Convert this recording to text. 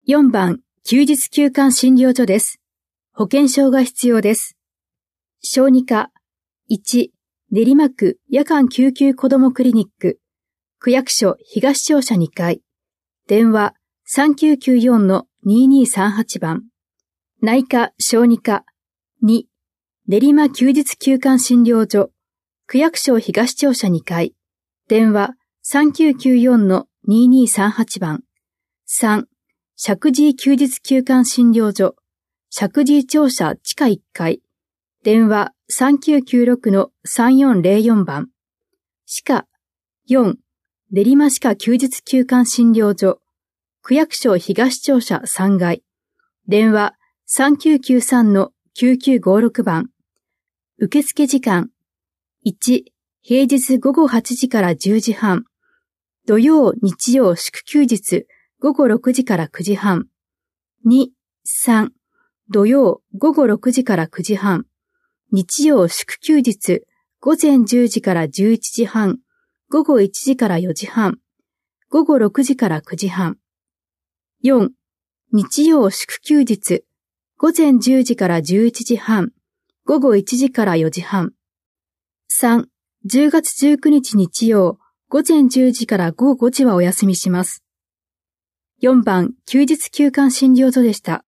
4番、休日休館診療所です。保険証が必要です。小児科。1、練馬区夜間救急子どもクリニック。区役所東庁舎2階。電話3994-2238番。内科小児科。2、練馬休日休館診療所。区役所東庁舎2階。電話3994-2238番。3、石神井休日休館診療所。石神井庁舎地下1階。電話3996-3404番。歯科。4、練馬歯科休日休館診療所。区役所東庁舎3階。電話3993-9956番。受付時間。1、平日午後8時から10時半。土曜、日曜、祝休日、午後6時から9時半。2、3、土曜、午後6時から9時半。日曜、祝休日、午前10時から11時半。午後1時から4時半。午後6時から9時半。4、日曜、祝休日、午前10時から11時半。午後1時から4時半。3、10月19日日曜、午前10時から午後5時はお休みします。4番、休日休館診療所でした。